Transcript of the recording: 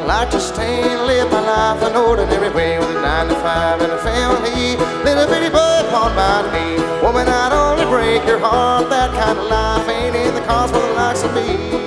like to stay and live my life an ordinary way with a 9 to 5 and a family. Little bitty boy upon by me. Woman, I'd only break your heart. That kind of life ain't in the cards for the likes of me.